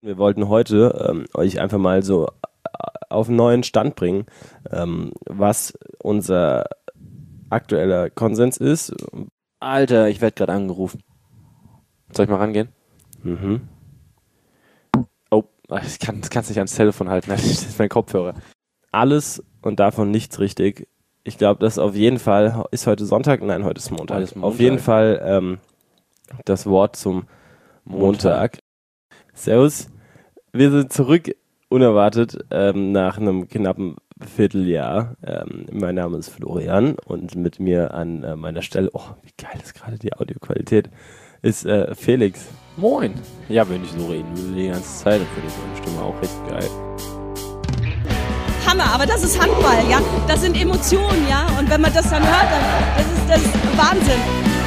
Wir wollten heute euch einfach mal so auf einen neuen Stand bringen, was unser aktueller Konsens ist. Alter, ich werde gerade angerufen. Soll ich mal rangehen? Mhm. Oh, ich kann es nicht ans Telefon halten, das ist mein Kopfhörer. Alles und davon nichts richtig. Ich glaube, das auf jeden Fall, ist heute Sonntag? Nein, heute ist Montag. Heute ist Montag. Auf jeden Fall das Wort zum Montag. Servus, wir sind zurück, unerwartet, nach einem knappen Vierteljahr. Mein Name ist Florian und mit mir an meiner Stelle, oh, wie geil ist gerade die Audioqualität, ist Felix. Moin. Ja, wenn ich so reden würde die ganze Zeit, dann finde ich meine Stimme auch recht geil. Hammer, aber das ist Handball, ja. Das sind Emotionen, ja. Und wenn man das dann hört, dann das ist Wahnsinn.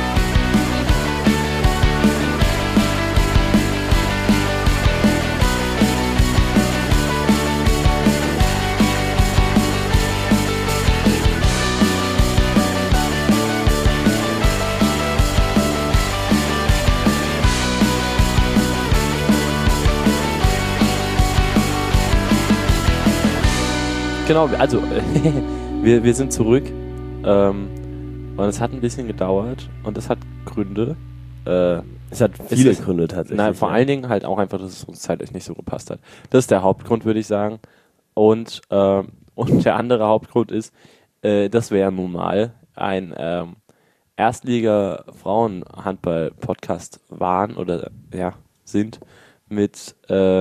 Genau, also wir sind zurück und es hat ein bisschen gedauert und es hat Gründe. Es hat viele Gründe tatsächlich. Nein, vor allen Dingen halt auch einfach, dass es uns zeitlich nicht so gepasst hat. Das ist der Hauptgrund, würde ich sagen. Und der andere Hauptgrund ist, dass wir ja nun mal ein Erstliga-Frauen-Handball-Podcast waren oder ja, sind mit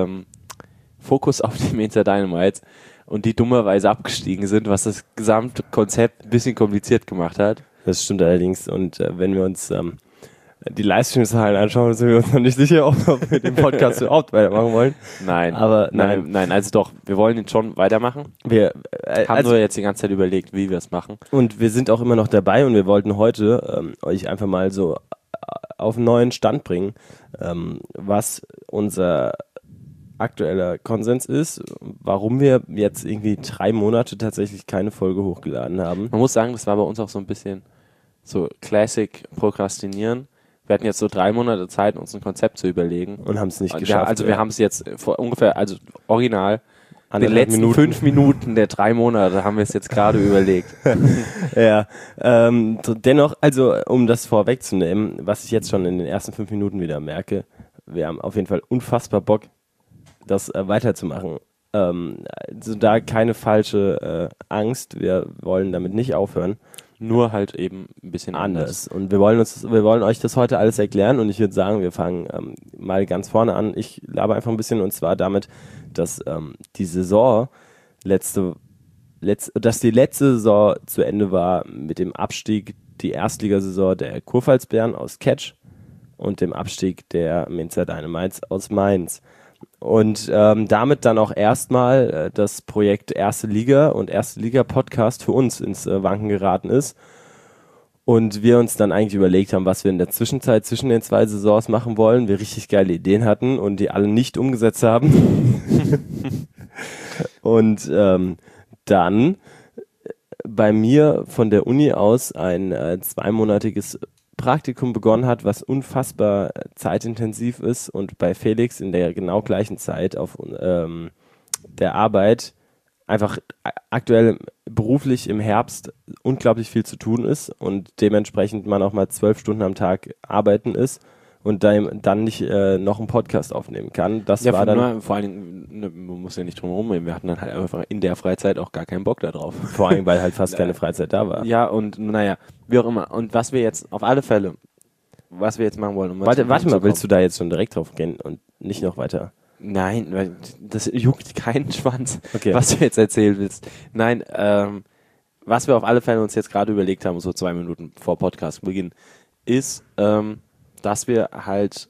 Fokus auf die Mainzer Dynamites und die dummerweise abgestiegen sind, was das gesamte Konzept ein bisschen kompliziert gemacht hat. Das stimmt allerdings. Und wenn wir uns die Livestream-Zahlen anschauen, sind wir uns noch nicht sicher, ob wir den Podcast überhaupt weitermachen wollen. Nein, aber nein, also doch, wir wollen ihn schon weitermachen. Wir haben nur jetzt die ganze Zeit überlegt, wie wir es machen. Und wir sind auch immer noch dabei und wir wollten heute euch einfach mal so auf einen neuen Stand bringen, was unser aktueller Konsens ist, warum wir jetzt irgendwie 3 Monate tatsächlich keine Folge hochgeladen haben. Man muss sagen, das war bei uns auch so ein bisschen so Classic Prokrastinieren. Wir hatten jetzt so 3 Monate Zeit, uns ein Konzept zu überlegen. Und haben es nicht geschafft. Also wir haben es jetzt vor ungefähr, also original, den letzten Minuten. 5 Minuten der 3 Monate haben wir es jetzt gerade überlegt. Ja, dennoch, also um das vorwegzunehmen, was ich jetzt schon in den ersten 5 Minuten wieder merke, wir haben auf jeden Fall unfassbar Bock, das weiterzumachen. Also da keine falsche Angst, wir wollen damit nicht aufhören. Nur halt eben ein bisschen anders. Und wir wollen euch das heute alles erklären und ich würde sagen, wir fangen mal ganz vorne an. Ich laber einfach ein bisschen und zwar damit, dass die Saison dass die letzte Saison zu Ende war mit dem Abstieg, die Erstligasaison der Kurpfalzbären aus Ketsch und dem Abstieg der Mainzer Dynamites aus Mainz. Und damit dann auch erstmal das Projekt Erste Liga und Erste Liga Podcast für uns ins Wanken geraten ist. Und wir uns dann eigentlich überlegt haben, was wir in der Zwischenzeit zwischen den 2 Saisons machen wollen. Wir richtig geile Ideen hatten und die alle nicht umgesetzt haben. Und dann bei mir von der Uni aus ein 2-monatiges Praktikum begonnen hat, was unfassbar zeitintensiv ist und bei Felix in der genau gleichen Zeit auf der Arbeit einfach aktuell beruflich im Herbst unglaublich viel zu tun ist und dementsprechend man auch mal 12 Stunden am Tag arbeiten ist und dann nicht noch einen Podcast aufnehmen kann. Das ja, war dann vor allen Dingen, man muss ja nicht drum herum reden, wir hatten dann halt einfach in der Freizeit auch gar keinen Bock da drauf. Vor allem, weil halt fast keine Freizeit da war. Ja, und naja, wie auch immer. Und was wir jetzt auf alle Fälle, was wir jetzt machen wollen, Warte mal, willst du da jetzt schon direkt drauf gehen und nicht noch weiter? Nein, weil das juckt keinen Schwanz, okay, was du jetzt erzählen willst. Nein, was wir auf alle Fälle uns jetzt gerade überlegt haben, so 2 Minuten vor Podcastbeginn, ist, dass wir halt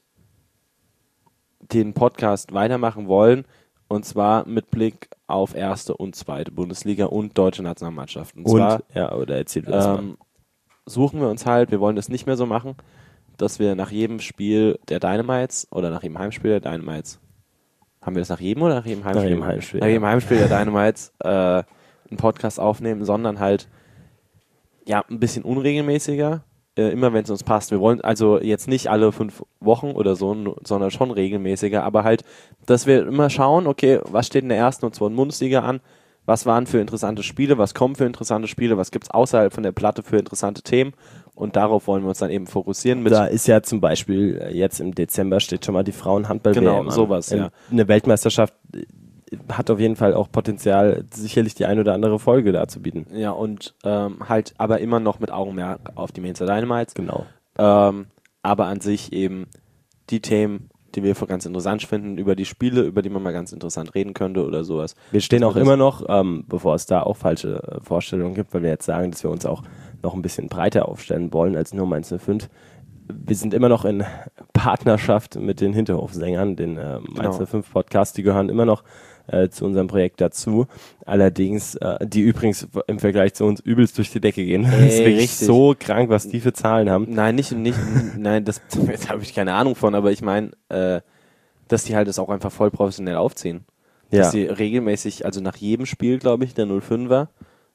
den Podcast weitermachen wollen und zwar mit Blick auf erste und zweite Bundesliga und deutsche Nationalmannschaft. Und zwar, oder erzähl das mal. Suchen wir uns halt, wir wollen das nicht mehr so machen, dass wir nach jedem Spiel der Dynamites oder nach jedem Heimspiel der Dynamites, haben wir das nach jedem oder nach jedem Heimspiel? Nach jedem Heimspiel. Nach jedem Heimspiel der Dynamites einen Podcast aufnehmen, sondern halt ja ein bisschen unregelmäßiger immer wenn es uns passt. Wir wollen also jetzt nicht alle 5 Wochen oder so, sondern schon regelmäßiger, aber halt, dass wir immer schauen, okay, was steht in der ersten und zweiten Bundesliga an, was waren für interessante Spiele, was kommen für interessante Spiele, was gibt es außerhalb von der Platte für interessante Themen und darauf wollen wir uns dann eben fokussieren. Da ist ja zum Beispiel jetzt im Dezember steht schon mal die Frauenhandball-WM Genau, an. sowas, ja. Eine Weltmeisterschaft hat auf jeden Fall auch Potenzial, sicherlich die ein oder andere Folge da zu bieten. Ja, und halt aber immer noch mit Augenmerk auf die Mainzer Dynamites. Genau. Aber an sich eben die Themen, die wir für ganz interessant finden, über die Spiele, über die man mal ganz interessant reden könnte oder sowas. Wir stehen auch immer noch, bevor es da auch falsche Vorstellungen gibt, weil wir jetzt sagen, dass wir uns auch noch ein bisschen breiter aufstellen wollen als nur Mainz 05. Wir sind immer noch in Partnerschaft mit den Hinterhofsängern, den Mainz 05 Podcast, die gehören immer noch zu unserem Projekt dazu. Allerdings, die übrigens im Vergleich zu uns übelst durch die Decke gehen. Das ist wirklich richtig. so krank, was die für Zahlen haben. Nein, nein, das habe ich keine Ahnung von, aber ich meine, dass die halt das auch einfach voll professionell aufziehen. Dass sie regelmäßig, also nach jedem Spiel, glaube ich, der 05er,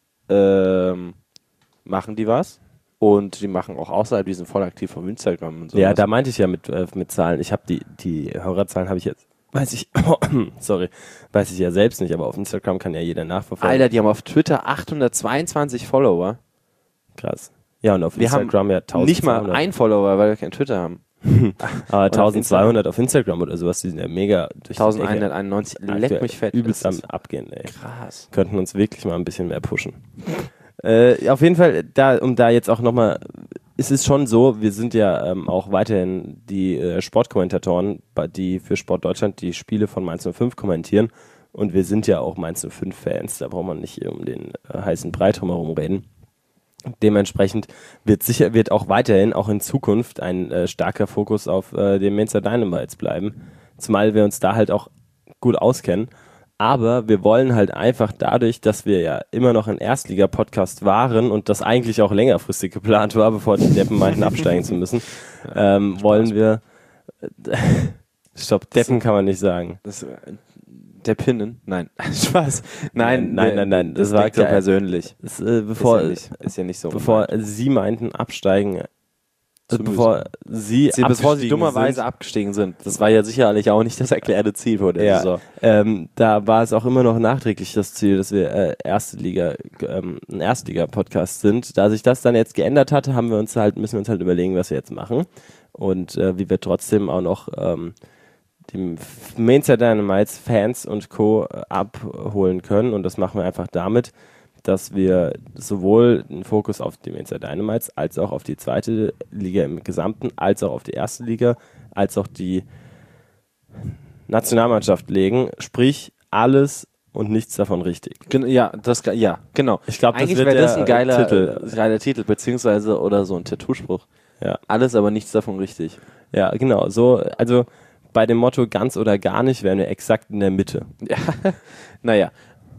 machen die was. Und die machen auch außerhalb, die sind voll aktiv auf Instagram und so. Ja, da meinte ich ja mit Zahlen. Ich habe die Hörerzahlen habe ich jetzt, weiß ich ja selbst nicht, aber auf Instagram kann ja jeder nachverfolgen. Alter, die haben auf Twitter 822 Follower. Krass. Ja, und auf Wir Instagram haben ja 1200. nicht mal ein Follower, weil wir kein Twitter haben. Aber 1200 auf Instagram oder sowas, die sind ja mega durch die 1191, leck mich fett. Übelst am Abgehen, ey. Krass. Könnten uns wirklich mal ein bisschen mehr pushen. Auf jeden Fall, um da jetzt auch nochmal, es ist schon so, wir sind ja auch weiterhin die Sportkommentatoren, die für Sport Deutschland die Spiele von Mainz 05 kommentieren und wir sind ja auch Mainz 05 Fans, da braucht man nicht um den heißen Brei drumherum reden. Dementsprechend wird auch weiterhin, auch in Zukunft, ein starker Fokus auf den Mainzer Dynamites bleiben, zumal wir uns da halt auch gut auskennen. Aber wir wollen halt einfach dadurch, dass wir ja immer noch ein Erstliga-Podcast waren und das eigentlich auch längerfristig geplant war, bevor die Deppen meinten, absteigen zu müssen, wollen wir... Stopp, Deppen kann man nicht sagen. Der Pinnen? Nein. Spaß. Nein. Das war so persönlich. Das, bevor ist ja nicht so. Bevor sie meinten, absteigen... Bevor sie dummerweise abgestiegen sind. Das war ja sicherlich auch nicht das erklärte Ziel vor der Saison. Da war es auch immer noch nachträglich das Ziel, dass wir ein Erstliga-Podcast sind. Da sich das dann jetzt geändert hat, müssen wir uns halt überlegen, was wir jetzt machen und wie wir trotzdem auch noch die Mainzer Dynamites Fans und Co. abholen können, und das machen wir einfach damit, dass wir sowohl den Fokus auf die Mainzer Dynamites als auch auf die zweite Liga im Gesamten, als auch auf die erste Liga, als auch die Nationalmannschaft legen. Sprich, alles und nichts davon richtig. Ja, genau. Ich glaube, eigentlich wäre das ein geiler Titel, beziehungsweise oder so ein Tattoo-Spruch. Ja. Alles, aber nichts davon richtig. Ja, genau. So, also bei dem Motto ganz oder gar nicht wären wir exakt in der Mitte. Ja, naja.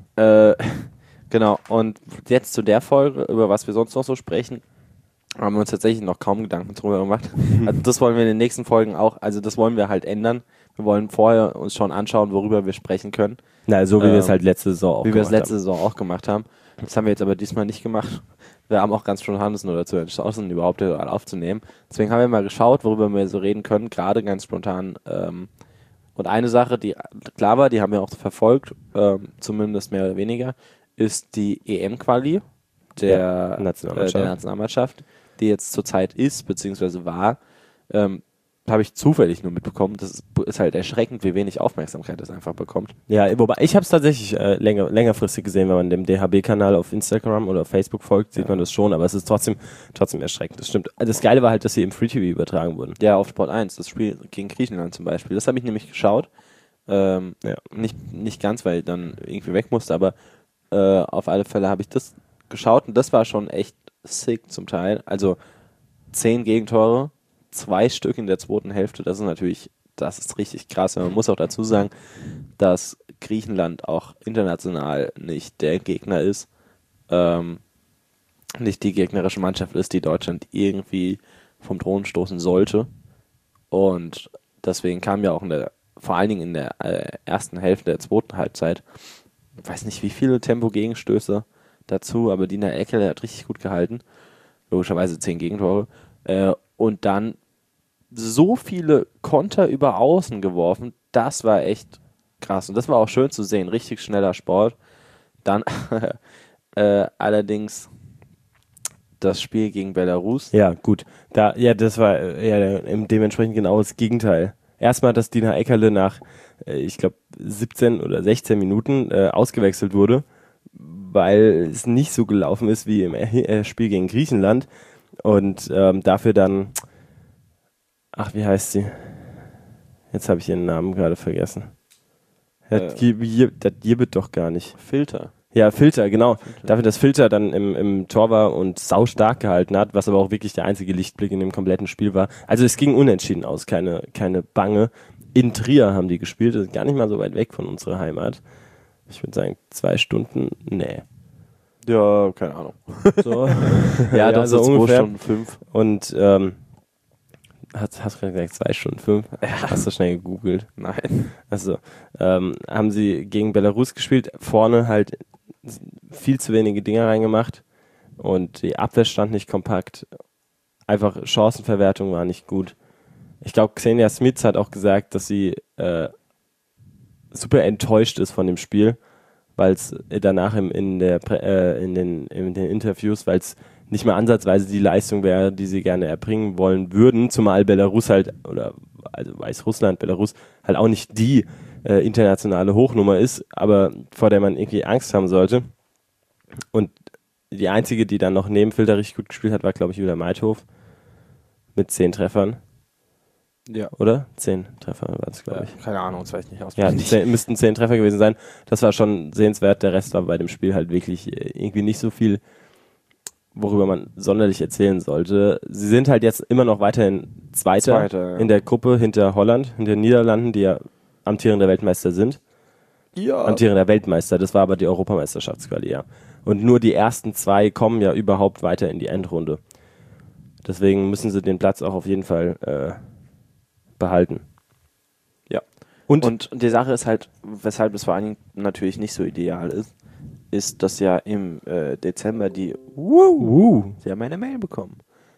Genau, und jetzt zu der Folge, über was wir sonst noch so sprechen, haben wir uns tatsächlich noch kaum Gedanken drüber gemacht. Also das wollen wir in den nächsten Folgen auch, also das wollen wir halt ändern. Wir wollen vorher uns schon anschauen, worüber wir sprechen können. Na, so wie wir es halt letzte Saison auch gemacht haben. Wie wir es letzte Saison auch gemacht haben. Das haben wir jetzt aber diesmal nicht gemacht. Wir haben auch ganz spontan nur dazu entschlossen, überhaupt aufzunehmen. Deswegen haben wir mal geschaut, worüber wir so reden können, gerade ganz spontan. Und eine Sache, die klar war, die haben wir auch verfolgt, zumindest mehr oder weniger, ist die EM-Quali der Nationalmannschaft, die jetzt zurzeit ist, beziehungsweise war, habe ich zufällig nur mitbekommen. Das ist halt erschreckend, wie wenig Aufmerksamkeit das einfach bekommt. Ja, wobei ich habe es tatsächlich längerfristig gesehen, wenn man dem DHB-Kanal auf Instagram oder Facebook folgt, sieht man das schon, aber es ist trotzdem erschreckend. Das stimmt. Das Geile war halt, dass sie im Free-TV übertragen wurden. Ja, auf Sport 1, das Spiel gegen Griechenland zum Beispiel. Das habe ich nämlich geschaut. Nicht ganz, weil ich dann irgendwie weg musste, aber auf alle Fälle habe ich das geschaut und das war schon echt sick zum Teil. Also 10 Gegentore, 2 Stück in der zweiten Hälfte, das ist richtig krass. Man muss auch dazu sagen, dass Griechenland auch international nicht der Gegner ist, nicht die gegnerische Mannschaft ist, die Deutschland irgendwie vom Thron stoßen sollte. Und deswegen kam ja auch vor allen Dingen in der ersten Hälfte der zweiten Halbzeit, ich weiß nicht wie viele Tempo-Gegenstöße dazu, aber Dina Eckel hat richtig gut gehalten. Logischerweise 10 Gegentore. Und dann so viele Konter über Außen geworfen, das war echt krass. Und das war auch schön zu sehen, richtig schneller Sport. Dann allerdings das Spiel gegen Belarus. Ja, gut. Das war dementsprechend genau das Gegenteil. Erstmal, dass Dina Eckerle nach, ich glaube, 17 oder 16 Minuten ausgewechselt wurde, weil es nicht so gelaufen ist wie im Spiel gegen Griechenland. Und dafür dann, wie heißt sie? Jetzt habe ich ihren Namen gerade vergessen. Das gibt doch gar nicht. Filter. Ja, Filter, genau. Dafür, dass Filter dann im Tor war und sau stark gehalten hat, was aber auch wirklich der einzige Lichtblick in dem kompletten Spiel war. Also es ging unentschieden aus, keine Bange. In Trier haben die gespielt, das ist gar nicht mal so weit weg von unserer Heimat. Ich würde sagen 2 Stunden, nee. Ja, keine Ahnung. So. Ja, das so ist 2 ungefähr. Stunden 5. Und hast du gerade gesagt 2 Stunden 5? Ja. Hast du schnell gegoogelt? Nein. Also haben sie gegen Belarus gespielt, vorne halt viel zu wenige Dinger reingemacht und die Abwehr stand nicht kompakt. Einfach Chancenverwertung war nicht gut. Ich glaube, Xenia Smits hat auch gesagt, dass sie super enttäuscht ist von dem Spiel, weil es danach in den Interviews, weil es nicht mehr ansatzweise die Leistung wäre, die sie gerne erbringen wollen würden, zumal Belarus halt, also Weißrussland, Belarus halt auch nicht die internationale Hochnummer ist, aber vor der man irgendwie Angst haben sollte. Und die einzige, die dann noch neben Filter richtig gut gespielt hat, war, glaube ich, Julia Meithof mit 10 Treffern. Ja. Oder? 10 Treffer war es, glaube ich. Keine Ahnung, das weiß ich nicht aus. Ja, müssten 10 Treffer gewesen sein. Das war schon sehenswert. Der Rest war bei dem Spiel halt wirklich irgendwie nicht so viel, worüber man sonderlich erzählen sollte. Sie sind halt jetzt immer noch weiterhin Zweiter in der Gruppe hinter Holland, hinter den Niederlanden, die ja amtierender Weltmeister sind. Ja. Amtierender Weltmeister, das war aber die Europameisterschaftsquali, ja. Und nur die ersten 2 kommen ja überhaupt weiter in die Endrunde. Deswegen müssen sie den Platz auch auf jeden Fall behalten. Ja. Und die Sache ist halt, weshalb es vor allen Dingen natürlich nicht so ideal ist, dass ja im Dezember Sie haben eine Mail bekommen.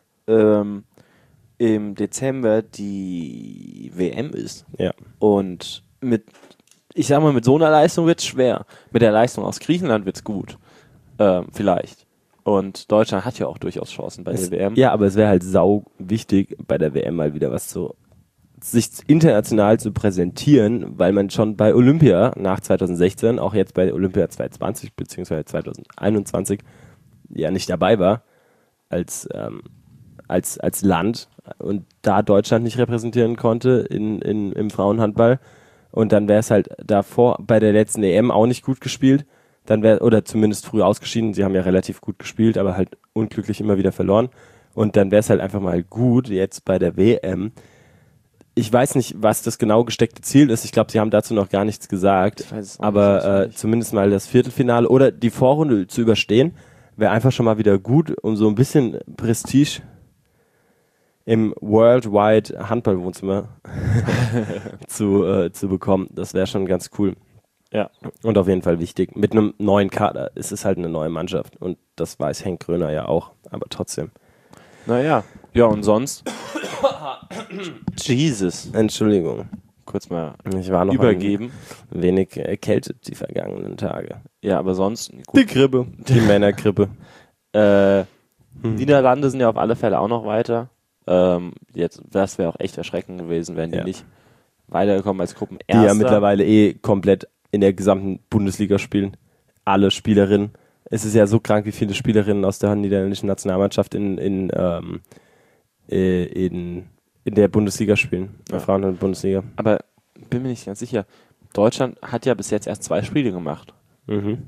Im Dezember die WM ist. Ja. Und ich sag mal, mit so einer Leistung wird's schwer. Mit der Leistung aus Griechenland wird's gut. Vielleicht. Und Deutschland hat ja auch durchaus Chancen bei der WM. Ja, aber es wäre halt sau wichtig, bei der WM mal wieder sich international zu präsentieren, weil man schon bei Olympia nach 2016, auch jetzt bei Olympia 2020 bzw. 2021 ja nicht dabei war als Land und da Deutschland nicht repräsentieren konnte im Frauenhandball. Und dann wäre es halt davor bei der letzten EM auch nicht gut gespielt. Oder zumindest früh ausgeschieden. Sie haben ja relativ gut gespielt, aber halt unglücklich immer wieder verloren. Und dann wäre es halt einfach mal gut, jetzt bei der WM. Ich weiß nicht, was das genau gesteckte Ziel ist. Ich glaube, sie haben dazu noch gar nichts gesagt. Aber zumindest mal das Viertelfinale oder die Vorrunde zu überstehen, wäre einfach schon mal wieder gut, um so ein bisschen Prestige im Worldwide Handballwohnzimmer zu bekommen. Das wäre schon ganz cool. Ja. Und auf jeden Fall wichtig. Mit einem neuen Kader ist es halt eine neue Mannschaft. Und das weiß Henk Gröner ja auch. Aber trotzdem. Naja. Ja, und sonst? Jesus. Entschuldigung. Kurz mal Ich war noch übergeben. ein wenig erkältet die vergangenen Tage. Ja, aber sonst. Gut. Die Grippe. Die Männergrippe. Niederlande sind ja auf alle Fälle auch noch weiter. Das wäre auch echt erschreckend gewesen, wären die nicht weitergekommen als Gruppenerster. Die ja mittlerweile komplett in der gesamten Bundesliga spielen. Alle Spielerinnen. Es ist ja so krank, wie viele Spielerinnen aus der niederländischen Nationalmannschaft in der Bundesliga spielen. In der Frauen-Bundesliga. Aber bin mir nicht ganz sicher. Deutschland hat ja bis jetzt erst 2 Spiele gemacht. Mhm.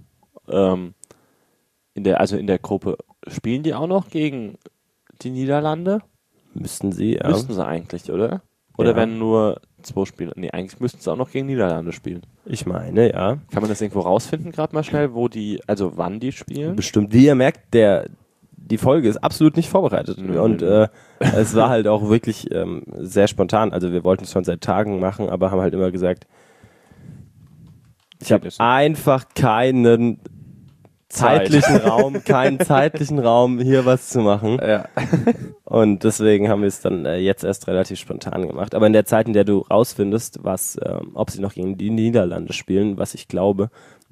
In der Gruppe. Spielen die auch noch gegen die Niederlande? Müssten sie, ja. Müssten sie eigentlich, oder? Oder werden nur 2 Spiele? Nee, eigentlich müssten sie auch noch gegen Niederlande spielen. Ich meine, ja. Kann man das irgendwo rausfinden, gerade mal schnell, wann die spielen? Bestimmt. Wie ihr merkt, die Folge ist absolut nicht vorbereitet. Und es war halt auch wirklich sehr spontan. Also wir wollten es schon seit Tagen machen, aber haben halt immer gesagt, ich habe einfach keinen keinen zeitlichen Raum, hier was zu machen. Ja. Und deswegen haben wir es dann jetzt erst relativ spontan gemacht. Aber in der Zeit, in der du rausfindest, ob sie noch gegen die Niederlande spielen, was ich glaube,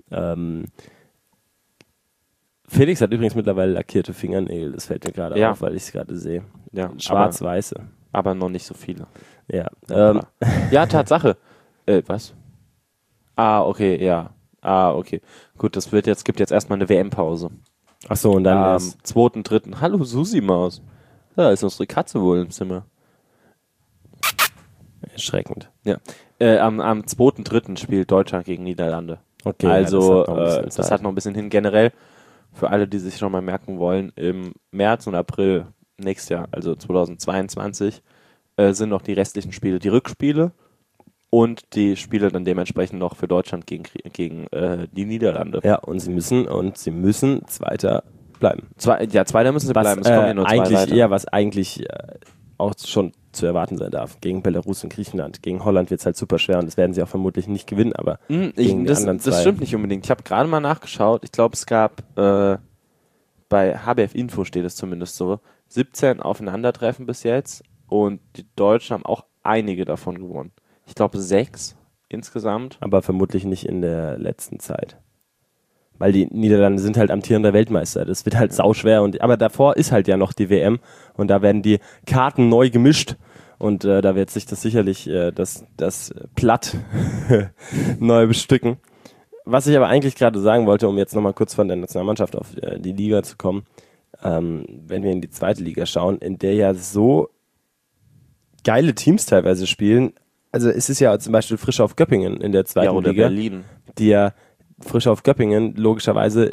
Felix hat übrigens mittlerweile lackierte Fingernägel, das fällt mir gerade auf, weil ich es gerade sehe. Ja, schwarz-weiße. Aber noch nicht so viele. Ja. Ja, Tatsache. Was? Okay, ja. Okay. Gut, gibt jetzt erstmal eine WM-Pause. Achso, und dann am 2.3. Hallo Susi-Maus. Da ist unsere Katze wohl im Zimmer. Erschreckend. Ja. Am 2.3. spielt Deutschland gegen Niederlande. Okay, also das hat noch ein bisschen hin. Generell, für alle, die sich schon mal merken wollen, im März und April nächstes Jahr, also 2022, sind noch die restlichen Spiele, die Rückspiele und die Spiele dann dementsprechend noch für Deutschland gegen die Niederlande. Ja, und sie müssen Zweiter bleiben. Zweiter müssen sie bleiben. Es kommen ja nur zwei weiter. Was eigentlich auch schon zu erwarten sein darf. Gegen Belarus und Griechenland. Gegen Holland wird es halt super schwer und das werden sie auch vermutlich nicht gewinnen, aber gegen die anderen zwei. Das stimmt nicht unbedingt. Ich habe gerade mal nachgeschaut. Ich glaube, es gab bei HBF Info steht es zumindest so, 17 Aufeinandertreffen bis jetzt und die Deutschen haben auch einige davon gewonnen. Ich glaube 6 insgesamt. Aber vermutlich nicht in der letzten Zeit. Weil die Niederlande sind halt amtierender Weltmeister. Das wird halt sauschwer. Aber davor ist halt ja noch die WM und da werden die Karten neu gemischt und da wird sich das sicherlich das Platt neu bestücken. Was ich aber eigentlich gerade sagen wollte, um jetzt nochmal kurz von der Nationalmannschaft auf die Liga zu kommen, wenn wir in die zweite Liga schauen, in der ja so geile Teams teilweise spielen. Also es ist ja zum Beispiel Frisch auf Göppingen in der zweiten oder Liga, Berlin. die ja Frisch auf Göppingen logischerweise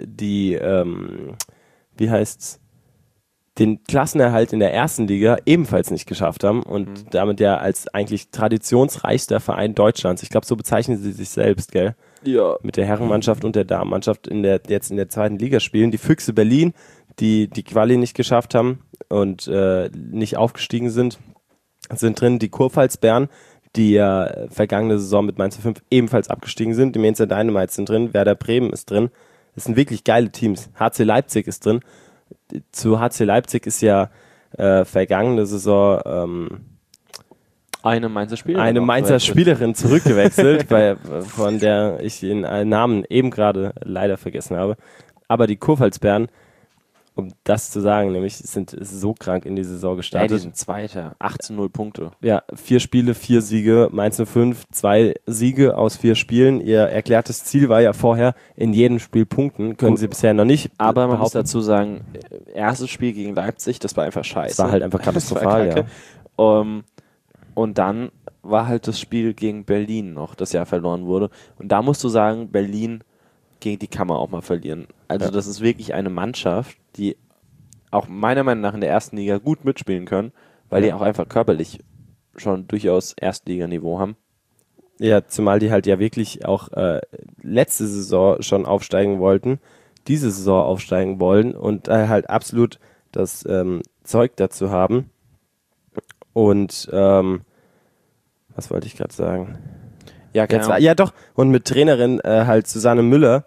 den Klassenerhalt in der ersten Liga ebenfalls nicht geschafft haben und damit ja als eigentlich traditionsreichster Verein Deutschlands, ich glaube, so bezeichnen sie sich selbst, gell? Ja. Mit der Herrenmannschaft und der Damenmannschaft jetzt in der zweiten Liga spielen. Die Füchse Berlin, die Quali nicht geschafft haben und nicht aufgestiegen sind drin. Die Kurpfalz Bern, die ja vergangene Saison mit Mainz 05 ebenfalls abgestiegen sind. Die Mainzer Dynamites sind drin. Werder Bremen ist drin. Das sind wirklich geile Teams. HC Leipzig ist drin. Zu HC Leipzig ist ja vergangene Saison eine Mainzer Spielerin zurückgewechselt, von der ich den Namen eben gerade leider vergessen habe. Aber die Kurpfalz Bern, um das zu sagen, nämlich sind so krank in die Saison gestartet. Ja, die sind Zweiter, 18-0 Punkte. Ja, 4 Spiele, 4 Siege, Mainz 05, 2 Siege aus 4 Spielen. Ihr erklärtes Ziel war ja vorher, in jedem Spiel punkten, können sie bisher noch nicht. Aber man muss dazu sagen, erstes Spiel gegen Leipzig, das war einfach scheiße. Das war halt einfach katastrophal, ja. Und dann war halt das Spiel gegen Berlin noch, das ja verloren wurde. Und da musst du sagen, Berlin, gegen die kann man auch mal verlieren. Also das ist wirklich eine Mannschaft, die auch meiner Meinung nach in der ersten Liga gut mitspielen können, weil die auch einfach körperlich schon durchaus Erstliganiveau haben. Ja, zumal die halt ja wirklich auch letzte Saison schon aufsteigen wollten, diese Saison aufsteigen wollen und halt absolut das Zeug dazu haben. Und was wollte ich gerade sagen? Ja, genau. Ja doch, und mit Trainerin halt Susanne Müller,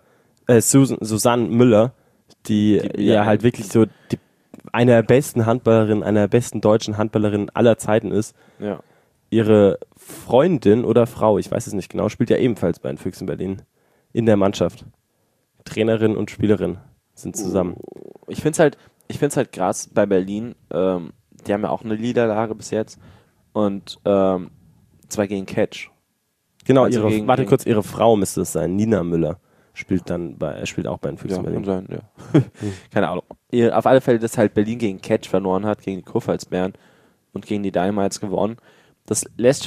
die ja halt wirklich so eine der besten Handballerinnen, einer der besten deutschen Handballerinnen aller Zeiten ist. Ja. Ihre Freundin oder Frau, ich weiß es nicht genau, spielt ja ebenfalls bei den Füchsen Berlin in der Mannschaft. Trainerin und Spielerin sind zusammen. Ich find's halt krass bei Berlin, die haben ja auch eine Niederlage bis jetzt und zwar gegen Catch. Genau, also ihre Frau müsste es sein, Nina Müller. Spielt auch bei den Füchsen Berlin. Kann sein, ja. Keine Ahnung. Auf alle Fälle, dass halt Berlin gegen Catch verloren hat, gegen die Kurpfalz Bären und gegen die Dynamites gewonnen. Das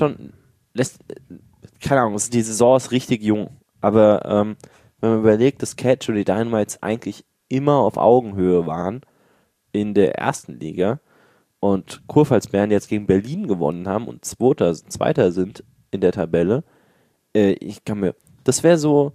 keine Ahnung, die Saison ist richtig jung. Aber wenn man überlegt, dass Catch und die Dynamites eigentlich immer auf Augenhöhe waren in der ersten Liga und Kurpfalz Bären jetzt gegen Berlin gewonnen haben und Zweiter sind in der Tabelle, das wäre so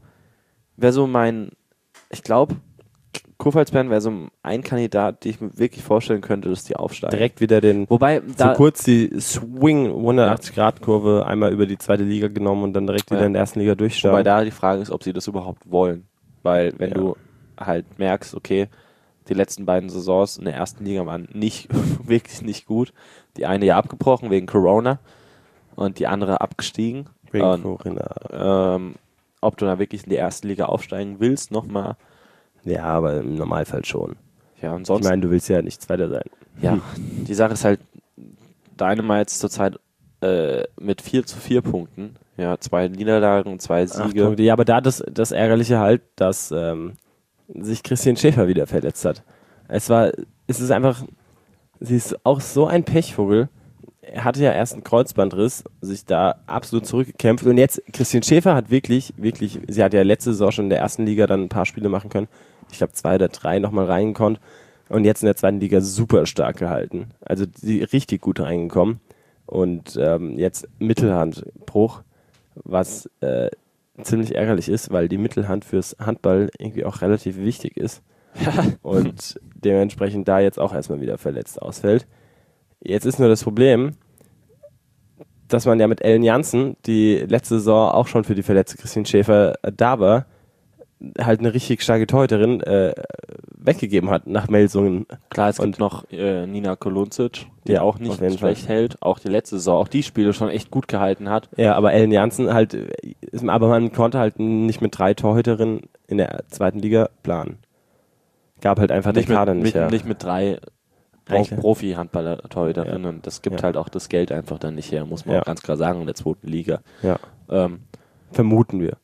ich glaube, Kurpfalz Bern wäre so ein Kandidat, den ich mir wirklich vorstellen könnte, dass die aufsteigen. Direkt wieder so kurz die Swing 180-Grad-Kurve einmal über die zweite Liga genommen und dann direkt wieder in der ersten Liga durchstarten. Wobei da die Frage ist, ob sie das überhaupt wollen. Weil wenn du halt merkst, okay, die letzten beiden Saisons in der ersten Liga waren wirklich nicht gut. Die eine ja abgebrochen wegen Corona und die andere abgestiegen. Wegen Corona. Ob du da wirklich in die erste Liga aufsteigen willst, nochmal. Ja, aber im Normalfall schon. Ja, und Ich sonst. meine, du willst ja nicht Zweiter sein. Ja, die Sache ist halt, Dynamites zurzeit mit 4-4 Punkten. Ja, 2 Niederlagen, 2 Siege. Punkte. Ja, aber da das Ärgerliche halt, dass sich Christian Schäfer wieder verletzt hat. Es ist einfach, sie ist auch so ein Pechvogel. Er hatte ja erst einen Kreuzbandriss, sich da absolut zurückgekämpft und jetzt, Christian Schäfer hat wirklich, sie hat ja letzte Saison schon in der ersten Liga dann ein paar Spiele machen können. Ich glaube 2 oder 3 nochmal reingekommen und jetzt in der zweiten Liga super stark gehalten. Also sie richtig gut reingekommen und jetzt Mittelhandbruch, was ziemlich ärgerlich ist, weil die Mittelhand fürs Handball irgendwie auch relativ wichtig ist und dementsprechend da jetzt auch erstmal wieder verletzt ausfällt. Jetzt ist nur das Problem, dass man ja mit Ellen Janssen, die letzte Saison auch schon für die verletzte Christine Schäfer da war, halt eine richtig starke Torhüterin weggegeben hat nach Melsungen. Klar, es gibt noch Nina Koluncic, die Ja, auch auf nicht jeden schlecht hält. Auch die letzte Saison, auch die Spiele schon echt gut gehalten hat. Ja, aber Ellen Janssen halt, aber man konnte halt nicht mit 3 Torhüterinnen in der zweiten Liga planen. Gab halt einfach den Kader nicht her. Nicht mit 3 Eigentlich. Profi-Handballer-Torhüterinnen. Ja. Das gibt Ja. halt auch das Geld einfach dann nicht her, muss man Ja. auch ganz klar sagen, in der zweiten Liga. Ja. Ähm, Vermuten wir.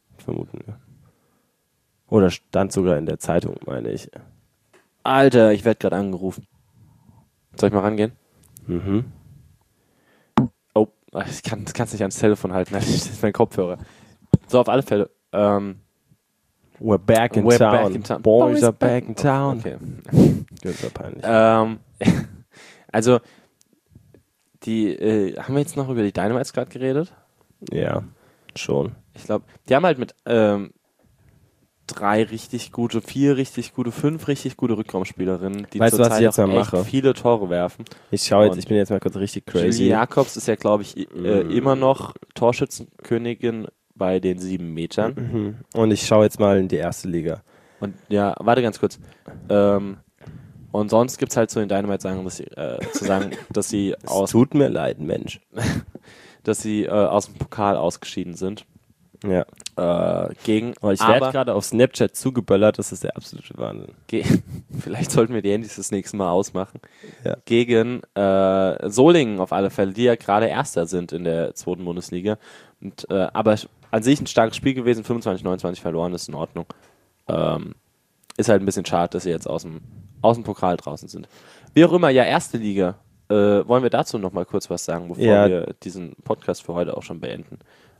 Oder stand sogar in der Zeitung, meine ich. Alter, ich werde gerade angerufen. Soll ich mal rangehen? Mhm. Oh, ich kann es nicht ans Telefon halten, das ist mein Kopfhörer. So, auf alle Fälle. We're back in We're town. back in town. Boys are back in town. Okay. Das war peinlich. Also, haben wir jetzt noch über die Dynamites gerade geredet? Ja, schon. Ich glaube, die haben halt mit 3 richtig gute, 4 richtig gute, 5 richtig gute Rückraumspielerinnen, die Weißt du, was zurzeit ich jetzt auch mal echt mache? viele Tore werfen. Ich bin jetzt mal kurz richtig crazy. Julie Jakobs ist ja, glaube ich, immer noch Torschützenkönigin bei den 7 Metern. Mhm. Und ich schaue jetzt mal in die erste Liga. Und ja, warte ganz kurz. Und sonst gibt es halt zu den Dynamites dass sie Es aus tut mir leid, Mensch. aus dem Pokal ausgeschieden sind. Ja. Gegen. Aber ich werde gerade auf Snapchat zugeböllert, das ist der absolute Wahnsinn. Vielleicht sollten wir die Handys das nächste Mal ausmachen. Ja. Gegen Solingen auf alle Fälle, die ja gerade Erster sind in der zweiten Bundesliga. Und, aber an sich ein starkes Spiel gewesen, 25-29 verloren, ist in Ordnung. Ist halt ein bisschen schade, dass sie jetzt aus dem Pokal draußen sind. Wie auch immer, ja, erste Liga. Wollen wir dazu noch mal kurz was sagen, bevor wir diesen Podcast für heute auch schon beenden?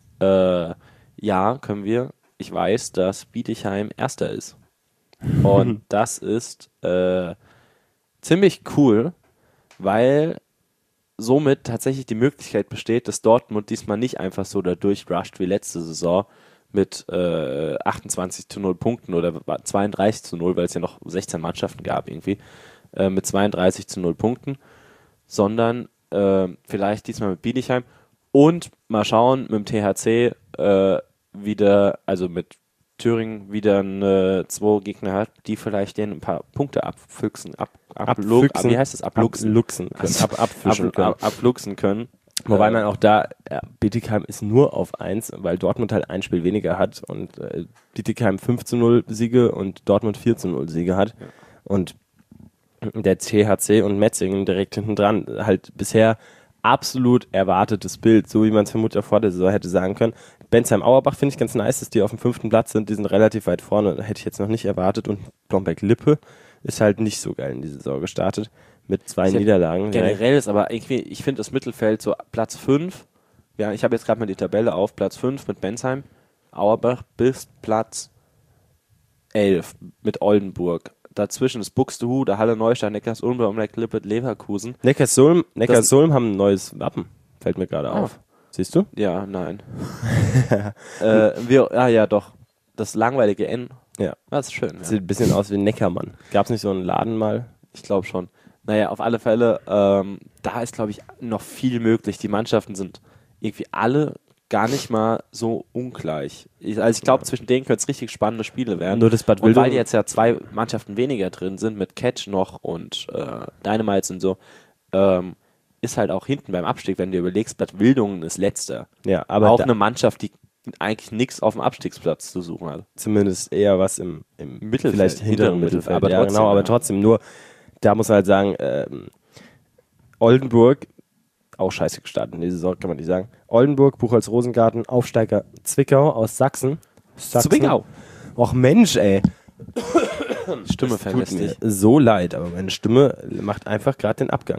Ja, können wir. Ich weiß, dass Bietigheim Erster ist. Und das ist ziemlich cool, weil somit tatsächlich die Möglichkeit besteht, dass Dortmund diesmal nicht einfach so da durchrusht wie letzte Saison mit 28-0 Punkten oder 32-0, weil es ja noch 16 Mannschaften gab irgendwie, mit 32-0 Punkten, sondern vielleicht diesmal mit Bietigheim und mal schauen mit dem THC wieder, also mit Thüringen wieder 2 Gegner hat, die vielleicht denen ein paar Punkte abluchsen. Wie heißt das? Abluchsen können. Abluchsen können. Wobei man auch da, Bietigheim ist nur auf 1, weil Dortmund halt ein Spiel weniger hat und Bietigheim 5-0 Siege und Dortmund 4-0 Siege hat. Ja. Und der THC und Metzingen direkt hinten dran. Halt bisher absolut erwartetes Bild, so wie man es vermutlich auch vor der Saison hätte sagen können. Bensheim-Auerbach finde ich ganz nice, dass die auf dem 5. Platz sind. Die sind relativ weit vorne, hätte ich jetzt noch nicht erwartet. Und Blomberg-Lippe ist halt nicht so geil in die Saison gestartet. Mit 2 Niederlagen. Generell ist aber irgendwie, ich finde das Mittelfeld so Platz 5. Ja, ich habe jetzt gerade mal die Tabelle auf. Platz 5 mit Bensheim, Auerbach bis Platz 11 mit Oldenburg. Dazwischen ist Buxtehude, Halle Neustadt, Neckarsulm, Blomberg-Lippe, Leverkusen. Neckarsulm haben ein neues Wappen. Fällt mir gerade auf. Siehst du? Ja, nein. Ja, doch. Das langweilige N. Ja. Das ist schön. Ja. Sieht ein bisschen aus wie Neckermann. Gab es nicht so einen Laden mal? Ich glaube schon. Naja, auf alle Fälle, da ist, glaube ich, noch viel möglich. Die Mannschaften sind irgendwie alle gar nicht mal so ungleich. Ich glaube, zwischen denen können es richtig spannende Spiele werden. Nur das Bad und weil Wildungen, jetzt ja 2 Mannschaften weniger drin sind, mit Catch noch und Dynamites und so, ist halt auch hinten beim Abstieg, wenn du überlegst, Bad Wildungen ist Letzter. ja, aber Auch eine Mannschaft, die eigentlich nichts auf dem Abstiegsplatz zu suchen hat. zumindest eher was im Mittelfeld, vielleicht hinteren Mittelfeld. Aber trotzdem, genau, aber ja. trotzdem nur, da muss man halt sagen, Oldenburg, auch scheiße gestartet in die Saison, kann man nicht sagen. Oldenburg, Buchholz Rosengarten, Aufsteiger Zwickau aus Sachsen. Zwickau. Och Mensch, ey. Stimme verlässt Tut mir dich. so leid, aber meine Stimme macht einfach gerade den Abgang.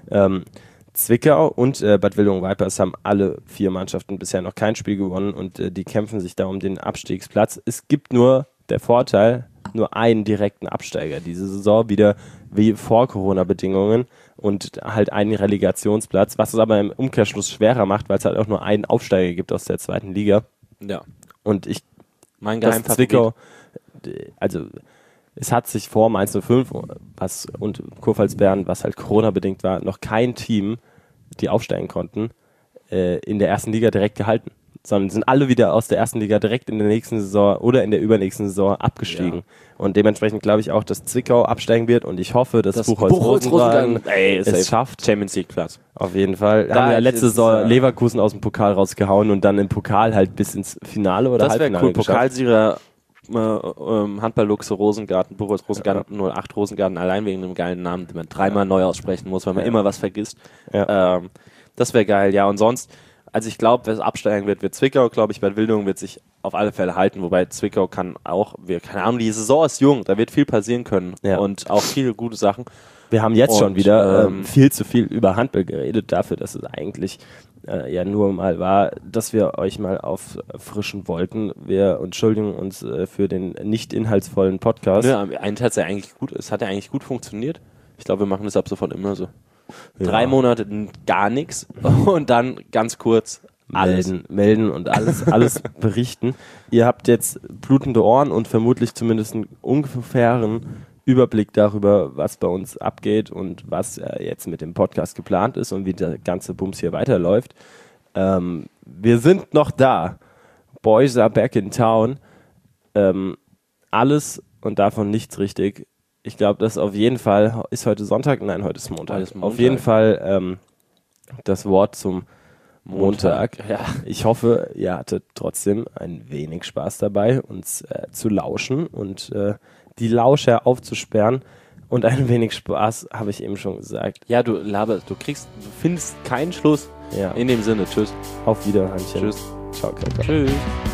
Zwickau und Bad Wildungen Vipers haben alle 4 Mannschaften bisher noch kein Spiel gewonnen und die kämpfen sich da um den Abstiegsplatz. Es gibt nur der Vorteil, nur einen direkten Absteiger diese Saison, wieder wie vor Corona-Bedingungen und halt einen Relegationsplatz, was es aber im Umkehrschluss schwerer macht, weil es halt auch nur einen Aufsteiger gibt aus der 2. Liga. Ja. Und Mein dass Geheimfavorit. Zwickau, also es hat sich vor Mainz 05 und Kurpfalz-Bern, was halt Corona-bedingt war, noch kein Team, die aufsteigen konnten, in der 1. Liga direkt gehalten. Sondern sind alle wieder aus der 1. Liga direkt in der nächsten Saison oder in der übernächsten Saison abgestiegen. Ja. Und dementsprechend glaube ich auch, dass Zwickau absteigen wird und ich hoffe, dass Buchholz Rosengarten es schafft. Champions League Platz. Auf jeden Fall. Da Haben wir ja letzte ist, Saison Leverkusen aus dem Pokal rausgehauen und dann im Pokal halt bis ins Finale oder Das wäre Halbfinale cool. geschafft. Pokalsieger Handball-Luchse Rosengarten, Buchholz Rosengarten, 08 Rosengarten, allein wegen einem geilen Namen, den man dreimal neu aussprechen muss, weil man immer was vergisst. Ja. Das wäre geil, ja. Und sonst, also ich glaube, wer es absteigen wird Zwickau, glaube ich, bei Wildungen wird sich auf alle Fälle halten, wobei Zwickau kann auch, keine Ahnung, die Saison ist jung, da wird viel passieren können Ja. und auch viele gute Sachen. Wir haben jetzt Und, schon wieder viel zu viel über Handball geredet, dafür, dass es eigentlich ja nur mal war, dass wir euch mal auffrischen wollten. Wir entschuldigen uns für den nicht inhaltsvollen Podcast. Ja, es hat ja eigentlich gut funktioniert. Ich glaube, wir machen das ab sofort immer so. Ja. 3 Monate gar nichts und dann ganz kurz alles. Melden und alles berichten. Ihr habt jetzt blutende Ohren und vermutlich zumindest einen ungefähren Überblick darüber, was bei uns abgeht und was jetzt mit dem Podcast geplant ist und wie der ganze Bums hier weiterläuft. Wir sind noch da. Boys are back in town. Alles und davon nichts richtig. Ich glaube, das auf jeden Fall, ist heute Sonntag? Nein, heute ist Montag. Heute ist Montag. Auf jeden Fall das Wort zum Montag. Ja. Ich hoffe, ihr hattet trotzdem ein wenig Spaß dabei, uns zu lauschen und die Lauscher aufzusperren. Und ein wenig Spaß, habe ich eben schon gesagt. Ja, du findest keinen Schluss. Ja. In dem Sinne, tschüss. Auf Wiederhörnchen. Tschüss. Ciao, Kakao. Tschüss.